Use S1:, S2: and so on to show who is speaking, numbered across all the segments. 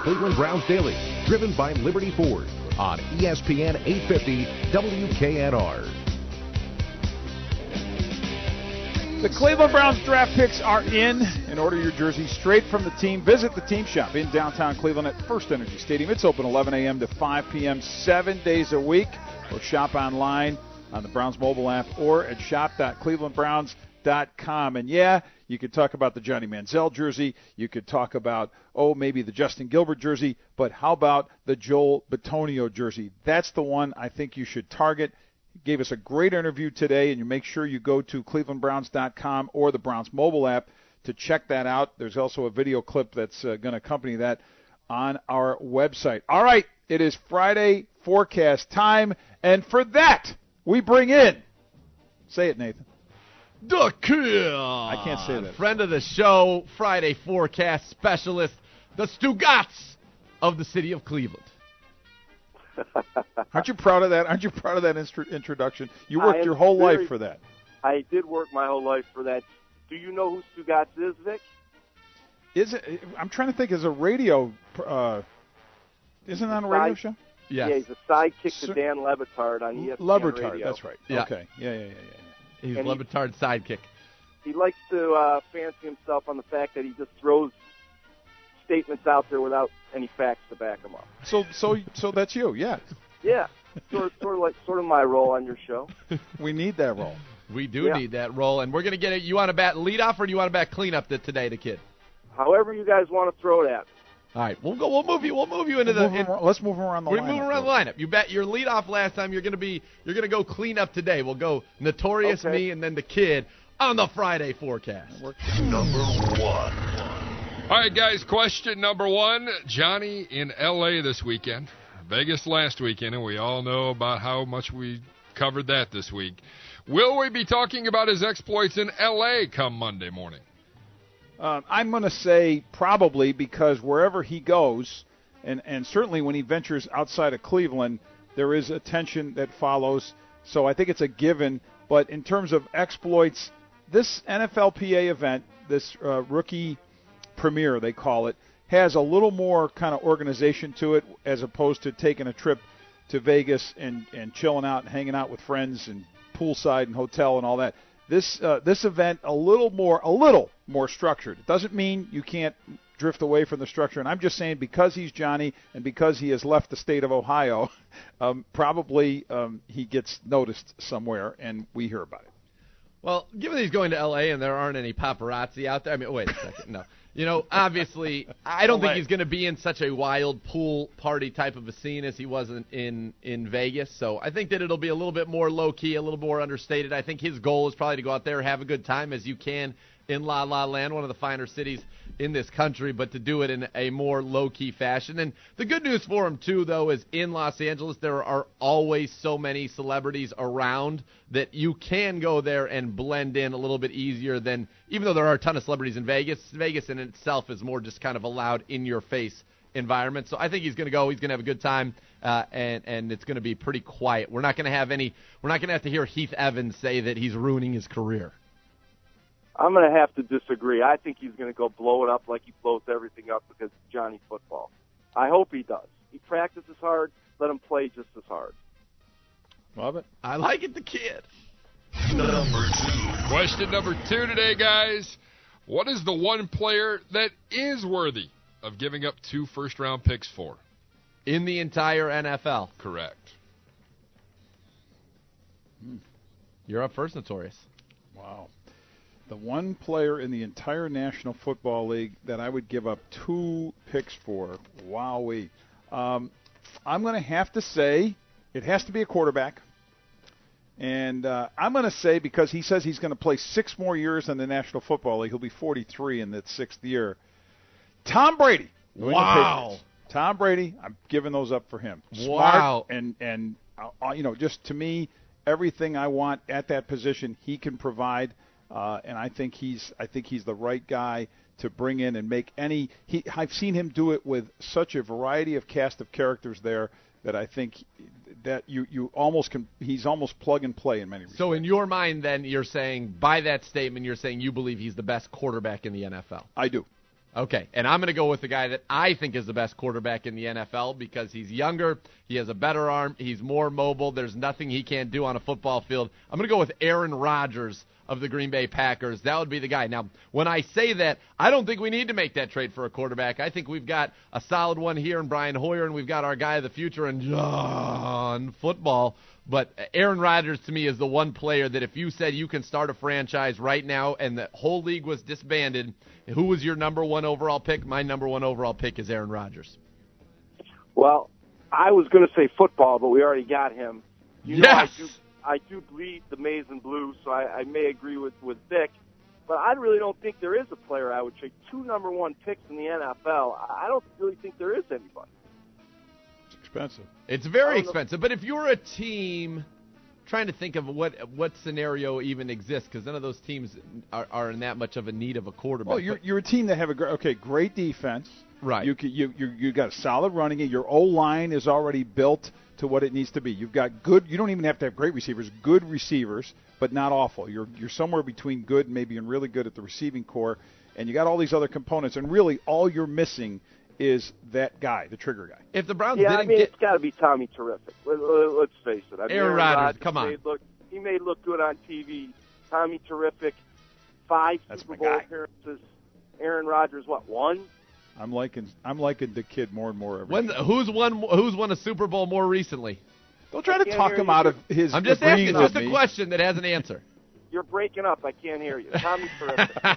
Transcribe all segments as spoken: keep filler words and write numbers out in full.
S1: Cleveland Browns Daily, driven by Liberty Ford on E S P N eight fifty W K N R.
S2: The Cleveland Browns draft picks are in, and order your jersey straight from the team. Visit the team shop in downtown Cleveland at First Energy Stadium. It's open eleven a.m. to five p.m. seven days a week. Or shop online on the Browns mobile app or at shop dot cleveland browns dot com. And yeah, you could talk about the Johnny Manziel jersey. You could talk about, oh, maybe the Justin Gilbert jersey. But how about the Joel Bitonio jersey? That's the one I think you should target. He gave us a great interview today, and you make sure you go to cleveland browns dot com or the Browns mobile app to check that out. There's also a video clip that's uh, going to accompany that on our website. All right, it is Friday forecast time, and for that, we bring in, say it, Nathan.
S3: The kid.
S2: I can't say that.
S3: Friend of the show, Friday forecast specialist, the Stugotz of the city of Cleveland.
S2: Aren't you proud of that? Aren't you proud of that intro- introduction? You worked your whole
S4: very,
S2: life for that.
S4: I did work my whole life for that. Do you know who Stugotz is, Vic?
S2: Is it? I'm trying to think. Is a radio? Uh, isn't that on a radio show?
S3: Yes.
S4: Yeah, he's a sidekick
S2: Sir,
S4: to Dan Levitard on E S P N
S2: Levitard,
S4: Radio.
S2: that's right.
S3: Yeah.
S2: Okay. Yeah, yeah, yeah, yeah.
S3: He's
S4: And he-
S3: Levitard's sidekick.
S4: He likes to uh, fancy himself on the fact that he just throws statements out there without any facts to back them up.
S2: So, so, so that's you. Yeah.
S4: Yeah, sort of, sort of like sort of my role on your show.
S2: We need that role.
S3: We do
S4: Yeah.
S3: need that role, and we're going to get it. You want to bat leadoff, or do you want to bat cleanup the, today, the kid?
S4: However you guys want to throw it at.
S3: All right, we'll go. We'll move you. We'll move you into
S2: Move
S3: the.
S2: him
S3: In,
S2: around- let's move him around the
S3: we're
S2: lineup.
S3: moving around the lineup. You bet your leadoff last time. You're going to be. You're going to go clean up today. We'll go Notorious
S4: Okay.
S3: Me and then the kid on the Friday forecast.
S5: Number one. All right, guys, question number one. Johnny in L A this weekend. Vegas last weekend, and we all know about how much we covered that this week. Will we be talking about his exploits in L A come Monday morning?
S2: Um, I'm going to say probably, because wherever he goes, and, and certainly when he ventures outside of Cleveland, there is attention that follows. So I think it's a given. But in terms of exploits, this N F L P A event, this uh, rookie premiere, they call it, has a little more kind of organization to it as opposed to taking a trip to Vegas and, and chilling out and hanging out with friends and poolside and hotel and all that. This uh, this event a little more a little more structured. It doesn't mean you can't drift away from the structure. And I'm just saying, because he's Johnny and because he has left the state of Ohio, um, probably um, he gets noticed somewhere and we hear about it.
S3: Well, given he's going to L A and there aren't any paparazzi out there, I mean, wait a second, no. You know, obviously, I don't think he's going to be in such a wild pool party type of a scene as he was in, in, in Vegas. So I think that it'll be a little bit more low-key, a little more understated. I think his goal is probably to go out there, have a good time as you can in La La Land, one of the finer cities in this country, but to do it in a more low-key fashion. And the good news for him, too, though, is in Los Angeles there are always so many celebrities around that you can go there and blend in a little bit easier than, even though there are a ton of celebrities in Vegas, Vegas in itself is more just kind of a loud, in-your-face environment. So I think he's going to go. He's going to have a good time, uh, and, and it's going to be pretty quiet. We're not going to have any – we're not going to have to hear Heath Evans say that he's ruining his career.
S4: I'm going to have to disagree. I think he's going to go blow it up like he blows everything up because it's Johnny football. I hope he does. He practices hard. Let him play just as hard.
S2: Love it.
S3: I like it, the kid.
S5: Number two. Question number two today, guys. What is the one player that is worthy of giving up two first-round picks for?
S3: In the entire N F L.
S5: Correct.
S3: You're up first, Notorious.
S2: Wow. The one player in the entire National Football League that I would give up two picks for. Wowee. Um, I'm going to have to say it has to be a quarterback. And uh, I'm going to say, because he says he's going to play six more years in the National Football League, he'll be forty-three in that sixth year. Tom Brady. New England
S3: Wow.
S2: Patriots. Tom Brady, I'm giving those up for him. Smart
S3: Wow.
S2: and, and uh, you know, just to me, everything I want at that position, he can provide. Uh, and I think he's I think he's the right guy to bring in and make any. He, I've seen him do it with such a variety of cast of characters there that I think that you, you almost can. He's almost plug and play in many respects.
S3: So in your mind, then, you're saying, by that statement, you're saying you believe he's the best quarterback in the N F L.
S2: I do.
S3: Okay, and I'm going to go with the guy that I think is the best quarterback in the N F L because he's younger, he has a better arm, he's more mobile, there's nothing he can't do on a football field. I'm going to go with Aaron Rodgers of the Green Bay Packers. That would be the guy. Now, when I say that, I don't think we need to make that trade for a quarterback. I think we've got a solid one here in Brian Hoyer, and we've got our guy of the future in John Football. But Aaron Rodgers, to me, is the one player that if you said you can start a franchise right now and the whole league was disbanded, who was your number one overall pick? My number one overall pick is Aaron Rodgers.
S4: Well, I was going to say football, but we already got him. You know,
S3: yes!
S4: I do, I do bleed the maize and blue, so I, I may agree with, with Vic. But I really don't think there is a player I would trade. Two number one picks in the N F L, I don't really think there is anybody.
S2: Expensive.
S3: It's very expensive, but if you're a team trying to think of what what scenario even exists, because none of those teams are, are in that much of a need of a quarterback.
S2: Well, you're you're a team that have a great, okay, great defense.
S3: Right.
S2: You you you you got a solid running game. Your O line is already built to what it needs to be. You've got good. You don't even have to have great receivers. Good receivers, but not awful. You're you're somewhere between good and maybe and really good at the receiving core, and you got all these other components. And really, all you're missing is that guy, the trigger guy.
S3: If the Browns
S4: yeah,
S3: didn't
S4: I mean,
S3: get
S4: it's got to be Tommy Terrific. Let, let, let's face it. I mean,
S3: Aaron
S4: Aaron
S3: Rodgers,
S4: Rodgers
S3: come on.
S4: Made look, he made look good on T V. Tommy Terrific, five
S2: That's
S4: Super
S2: my
S4: Bowl
S2: guy.
S4: appearances. Aaron Rodgers, what, one?
S2: I'm liking I'm liking the kid more and more every
S3: when
S2: day.
S3: who's won who's won a Super Bowl more recently?
S2: Don't try to
S4: can't
S2: talk
S4: hear
S2: him
S4: you.
S2: out of his.
S3: I'm just
S2: agreeing
S3: asking.
S2: with
S3: It's just a
S2: me.
S3: question that has an answer.
S4: You're breaking up. I can't hear you. Tommy Terrific.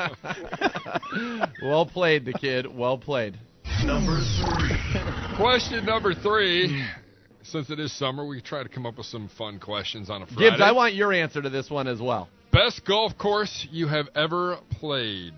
S3: Well played, the kid. Well played.
S5: Number three. Question number three. Since it is summer, we try to come up with some fun questions on a Friday.
S3: Gibbs, I want your answer to this one as well.
S5: Best golf course you have ever played?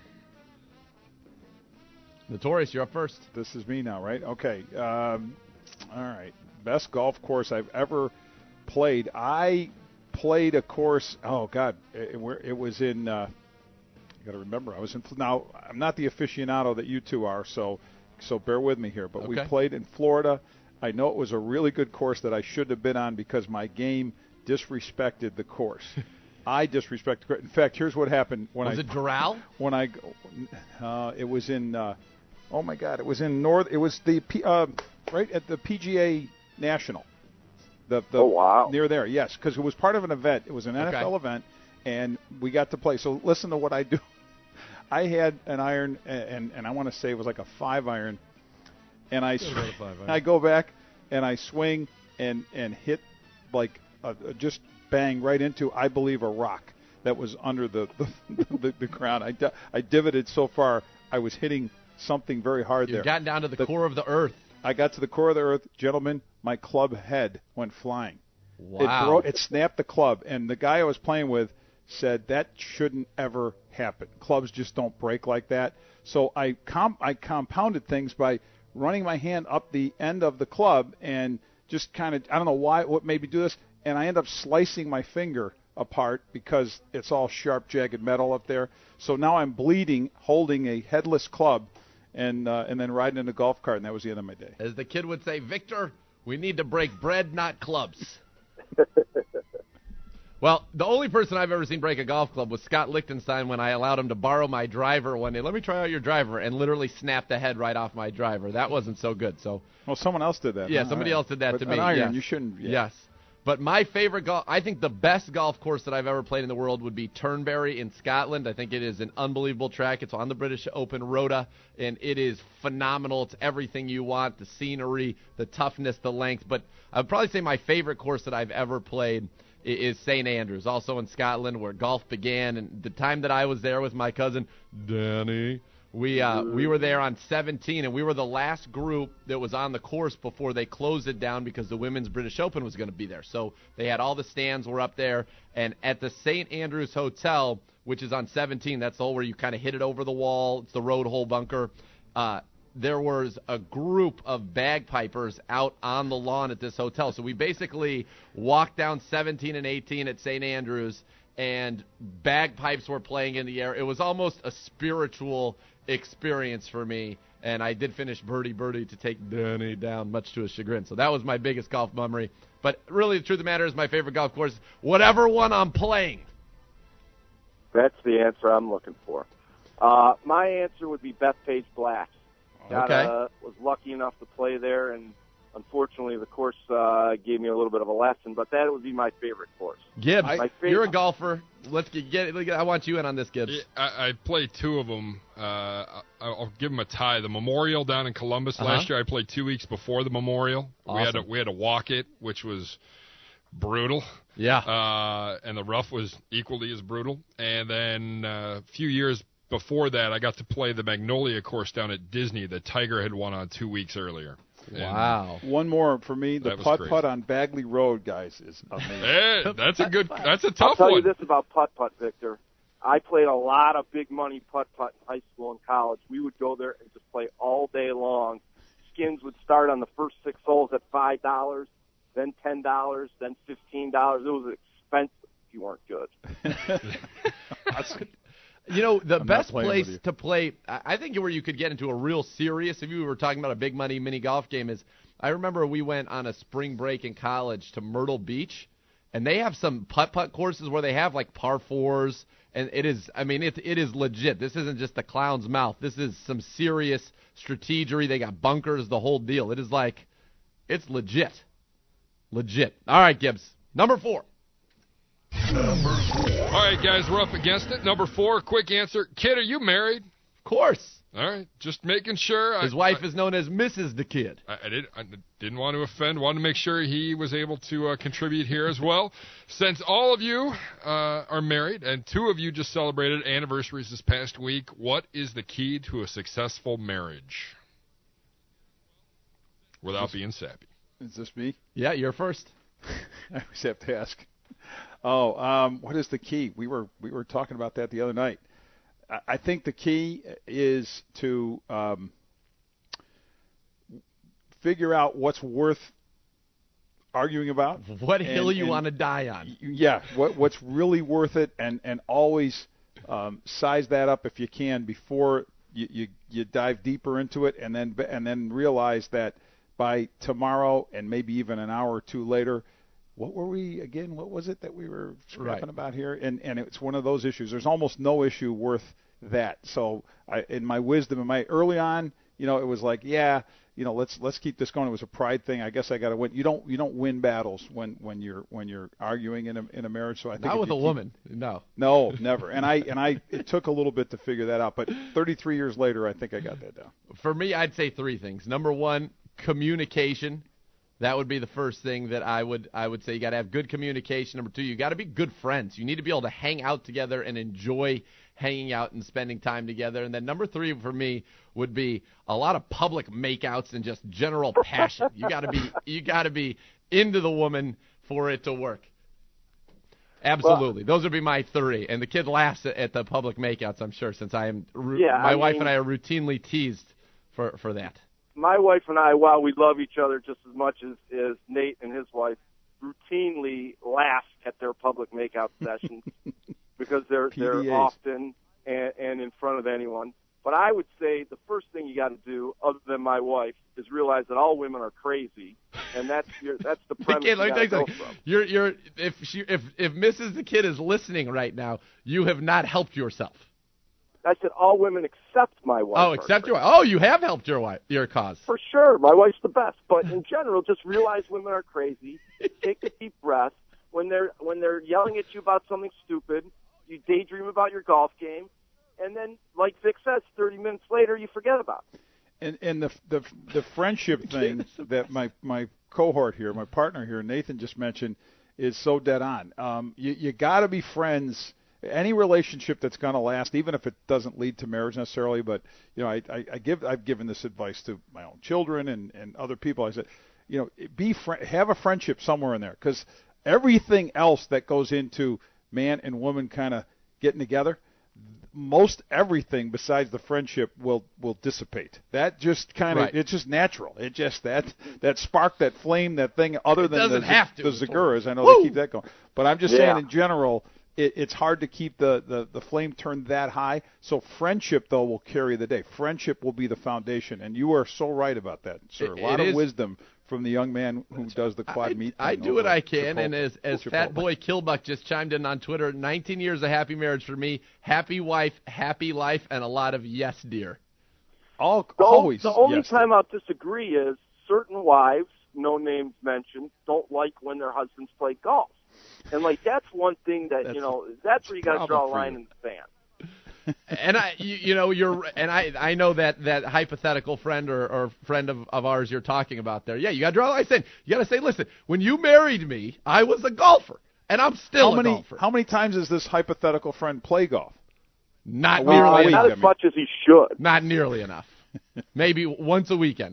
S3: Notorious, you're up first.
S2: This is me now, right? Okay. Um, all right. Best golf course I've ever played. I played a course. Oh God, it, it was in. Uh, you got to remember, I was in. Now I'm not the aficionado that you two are, so so bear with me here. But
S3: Okay.
S2: we played in Florida. I know it was a really good course that I should have been on because my game disrespected the course. I disrespected. In fact, here's what happened when
S3: Was
S2: I
S3: it Doral?
S2: when I uh, it was in. Uh, oh my God, it was in North. It was the P, uh, right at the P G A National. The, the
S4: Oh, wow.
S2: Near there, yes, because it was part of an event. It was an N F L
S3: Okay.
S2: event, and we got to play. So listen to what I do. I had an iron, and and I want to say it was like a five iron, and I sw- I go back and I swing and and hit like a, a just bang right into, I believe, a rock that was under the the, the, the ground. I di- I divoted so far, I was hitting something very hard
S3: You've
S2: there.
S3: gotten down to the,
S2: The-
S3: core of the earth.
S2: I got to the core of the earth, gentlemen. My club head went flying. It,
S3: Wow.
S2: bro- it snapped the club, and the guy I was playing with said that shouldn't ever happen. Clubs just don't break like that. So I com- I compounded things by running my hand up the end of the club and just kind of, I don't know why, what made me do this, and I end up slicing my finger apart because it's all sharp, jagged metal up there. So now I'm bleeding, holding a headless club, and uh, and then riding in a golf cart, and that was the end of my day.
S3: As the kid would say, Victor, we need to break bread, not clubs. Well, the only person I've ever seen break a golf club was Scott Lichtenstein when I allowed him to borrow my driver one day. Let me try out your driver, and literally snapped the head right off my driver. That wasn't so good. So
S2: Well, someone else did that.
S3: yeah,
S2: huh?
S3: somebody
S2: All right.
S3: else did that
S2: But
S3: to
S2: an
S3: me.
S2: iron,
S3: yes.
S2: you shouldn't. Yeah.
S3: Yes. But my favorite golf, I think the best golf course that I've ever played in the world would be Turnberry in Scotland. I think it is an unbelievable track. It's on the British Open Rota, and it is phenomenal. It's everything you want, the scenery, the toughness, the length. But I would probably say my favorite course that I've ever played i- is Saint Andrews, also in Scotland, where golf began. And the time that I was there with my cousin, Danny, We uh, we were there on seventeen, and we were the last group that was on the course before they closed it down because the Women's British Open was going to be there. So they had all the stands were up there, and at the Saint Andrews Hotel, which is on seventeen, that's the hole where you kind of hit it over the wall. It's the road hole bunker. Uh, there was a group of bagpipers out on the lawn at this hotel. So we basically walked down seventeen and eighteen at Saint Andrews, and bagpipes were playing in the air. It was almost a spiritual experience for me, and I did finish birdie birdie to take Danny down, much to his chagrin. So that was my biggest golf memory. But really, the truth of the matter is my favorite golf course, whatever one I'm playing.
S4: That's the answer I'm looking for. Uh, my answer would be Bethpage Black. Got,
S3: Okay.
S4: uh, was lucky enough to play there, and unfortunately the course uh, gave me a little bit of a lesson, but that would be my favorite course.
S3: Gibbs,
S4: My favorite-
S3: you're a golfer. Let's get, get it. I want you in on this, Gibbs.
S5: Yeah, I, I played two of them. Uh, I'll give them a tie. The Memorial down in Columbus
S3: Uh-huh.
S5: last year, I played two weeks before the Memorial. We had to,
S3: Awesome.
S5: we had to walk it, which was brutal.
S3: Yeah.
S5: Uh, and the rough was equally as brutal. And then uh, a few years before that, I got to play the Magnolia course down at Disney that Tiger had won on two weeks earlier. And,
S3: Wow.
S2: One more for me. The
S5: That was
S2: putt
S5: crazy.
S2: putt on Bagley Road, guys, is amazing.
S5: eh, that's a good. That's a
S4: I'll
S5: tough
S4: tell
S5: one.
S4: you this about putt-putt, Victor. I played a lot of big money putt-putt in high school and college. We would go there and just play all day long. Skins would start on the first six holes at five dollars, then ten dollars, then fifteen dollars. It was expensive if you weren't good.
S3: You know, the
S2: I'm not
S3: best
S2: playing with
S3: place
S2: you.
S3: to play, I I think where you could get into a real serious, if you were talking about a big money mini golf game, is I remember we went on a spring break in college to Myrtle Beach, and they have some putt-putt courses where they have like par fours, and it is, I mean, it, it is legit. This isn't just the clown's mouth. This is some serious strategery. They got bunkers, the whole deal. It is like, it's legit. Legit. All right, Gibbs. Number four.
S5: All right, guys, we're up against it. Number four, quick answer. Kid, are you married?
S3: Of course.
S5: All right, just making sure.
S3: His
S5: I,
S3: wife
S5: I,
S3: is known as Missus the Kid.
S5: I, I, did, I didn't want to offend. Wanted to make sure he was able to uh, contribute here as well. Since all of you uh, are married and two of you just celebrated anniversaries this past week, what is the key to a successful marriage? Without being sappy.
S2: Is this me?
S3: Yeah, you're first.
S2: I always have to ask. Oh, um, what is the key? We were we were talking about that the other night. I, I think the key is to um, figure out what's worth arguing about.
S3: What hill
S2: And-
S3: you
S2: and-
S3: want to die on?
S2: Yeah, what what's really worth it, and and always um, size that up if you can before you, you you dive deeper into it, and then and then realize that by tomorrow and maybe even an hour or two later, what were we again? What was it that we were scrapping
S3: Right.
S2: about here? And and it's one of those issues. There's almost no issue worth that. So I, in my wisdom, in my early on, you know, it was like, yeah, you know, let's let's keep this going. It was a pride thing. I guess I got to win. You don't you don't win battles when, when you're when you're arguing in a in a marriage. So I think
S3: Not
S2: if
S3: with
S2: you
S3: a
S2: keep-
S3: woman. No.
S2: No, never. And I and I it took a little bit to figure that out. But thirty-three years later, I think I got that down.
S3: For me, I'd say three things. Number one, communication. That would be the first thing that I would I would say. You got to have good communication. Number two, you got to be good friends. You need to be able to hang out together and enjoy hanging out and spending time together. And then number three for me would be a lot of public makeouts and just general passion. You got to be you got to be into the woman for it to work. Absolutely. Those would be my three. And the kid laughs at, at the public makeouts, I'm sure, since I am ru-
S4: Yeah,
S3: my
S4: I
S3: wife
S4: mean-
S3: and I are routinely teased for, for that.
S4: My wife and I, while we love each other just as much as, as Nate and his wife, routinely laugh at their public makeout sessions because they're
S2: P D
S4: they're
S2: As.
S4: often and, and in front of anyone. But I would say the first thing you got to do, other than my wife, is realize that all women are crazy, and that's your, that's the premise
S3: Kid, let
S4: you
S3: me tell you
S4: gotta go
S3: something.
S4: from.
S3: You're, you're, if she, if, if Missus the Kid is listening right now, you have not helped yourself.
S4: I said all women except my wife.
S3: Oh,
S4: are
S3: except
S4: crazy.
S3: your, oh, you have helped your wife, your cause.
S4: For sure, my wife's the best. But in general, just realize women are crazy. Take a deep breath. When they're when they're yelling at you about something stupid, you daydream about your golf game, and then, like Vic says, thirty minutes later, you forget about it.
S2: And and the the the friendship thing that my my cohort here, my partner here, Nathan just mentioned, is so dead on. Um, you you got to be friends. Any relationship that's going to last, even if it doesn't lead to marriage necessarily, but you know, I, I, I give I've given this advice to my own children and, and other people. I said, you know, be fr- have a friendship somewhere in there, because everything else that goes into man and woman kind of getting together, most everything besides the friendship will will dissipate. That just kind of
S3: Right.
S2: it's just natural. It just that that spark, that flame, that thing. Other
S3: It
S2: than
S3: doesn't
S2: the,
S3: have to.
S2: the Zaguras, I know
S3: Woo!
S2: they keep that going. But I'm just
S4: Yeah.
S2: saying in general, it, it's hard to keep the, the, the flame turned that high. So friendship, though, will carry the day. Friendship will be the foundation, and you are so right about that, sir.
S3: It-
S2: a lot
S3: it
S2: of
S3: is-
S2: wisdom from the young man who does the quad
S3: I,
S2: meet.
S3: I do what I can, and as as
S2: Chipotle.
S3: Fat Boy Killbuck just chimed in on Twitter, nineteen years of happy marriage for me, happy wife, happy life, and a lot of yes, dear.
S2: All,
S4: the,
S2: always.
S4: The only
S2: yes,
S4: time I'll disagree is certain wives, no names mentioned, don't like when their husbands play golf. And, like, that's one thing that,
S2: That's
S4: you know, that's where you got to draw a line
S2: you.
S4: in the sand.
S3: And I, you, you know, you're, and I, I know that, that hypothetical friend or, or friend of, of ours you're talking about there. Yeah, you got to draw a line. I said, you got to say, listen, when you married me, I was a golfer, and I'm still
S2: how
S3: a
S2: many,
S3: golfer.
S2: How many times does this hypothetical friend play golf?
S3: Not
S2: Well,
S3: nearly
S2: uh,
S3: enough.
S4: Not
S2: I
S4: as
S2: mean.
S4: much as he should.
S3: Not nearly enough. Maybe once a weekend.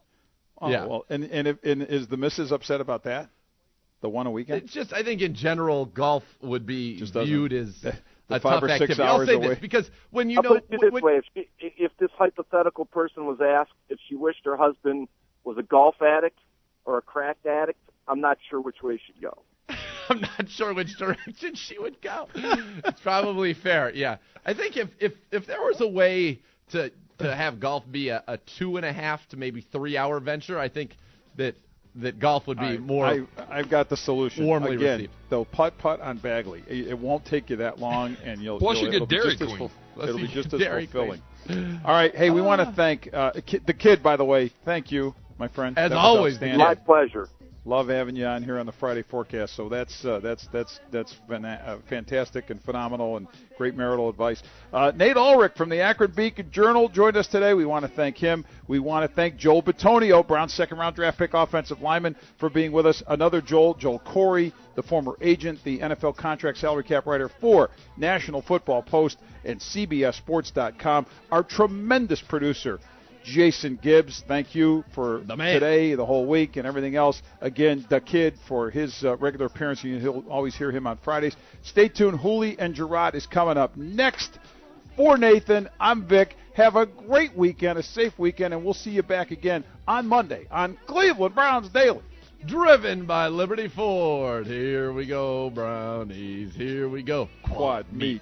S2: Oh,
S3: Yeah.
S2: Well, and and, if, and is the missus upset about that? The one a weekend?
S3: It's just, I think in general, golf would be
S2: Just doesn't-
S3: viewed as
S2: the
S3: a
S2: five
S3: tough
S2: or six
S3: activity.
S2: hours
S3: I'll say
S2: away.
S3: this because when you
S4: I'll
S3: know,
S4: put it to you this
S3: when,
S4: way. If, if this hypothetical person was asked if she wished her husband was a golf addict or a crack addict, I'm not sure which way she'd go.
S3: I'm not sure which direction she would go. It's probably fair. Yeah, I think if if if there was a way to to have golf be a, a two and a half to maybe three hour venture, I think that that golf would be
S2: I,
S3: more.
S2: I, I've got the solution.
S3: warmly
S2: Again,
S3: received.
S2: they'll putt putt on Bagley. It, it won't take you that long, and you'll.
S5: Plus
S2: you'll,
S5: you
S2: it'll
S5: get
S2: be
S5: Dairy
S2: just as
S5: Queen.
S2: ful-
S3: Plus
S2: It'll
S3: you
S2: be just
S3: get
S2: as
S3: Dairy
S2: fulfilling. All right, hey, we want to thank uh, the kid, by the way. Thank you, my friend.
S3: As
S2: That was
S3: always,
S2: outstanding.
S4: My pleasure.
S2: Love having you on here on the Friday Forecast. So that's uh, that's that's that's been uh, fantastic and phenomenal and great marital advice. Uh, Nate Ulrich from the Akron Beacon Journal joined us today. We want to thank him. We want to thank Joel Bitonio, Brown's second-round draft pick offensive lineman, for being with us. Another Joel, Joel Corey, the former agent, the N F L contract salary cap writer for National Football Post and C B S Sports dot com. Our tremendous producer, Jason Gibbs, thank you for
S3: The man.
S2: today, the whole week, and everything else. Again, the kid for his uh, regular appearance. You'll always hear him on Fridays. Stay tuned. Hooley and Gerard is coming up next. For Nathan, I'm Vic. Have a great weekend, a safe weekend, and we'll see you back again on Monday on Cleveland Browns Daily.
S3: Driven by Liberty Ford. Here we go, Brownies. Here we go.
S2: Quad meat.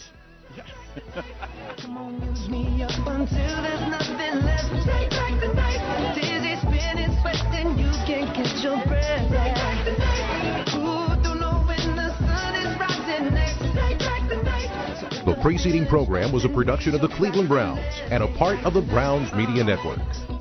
S6: Come on, use me up until there's nothing left. Take back the night. Dizzy, spinning, sweating, you can't catch your breath. Take back the night. Ooh, don't know when the sun is rising next. Take back the night.
S1: The preceding program was a production of the Cleveland Browns and a part of the Browns Media Network.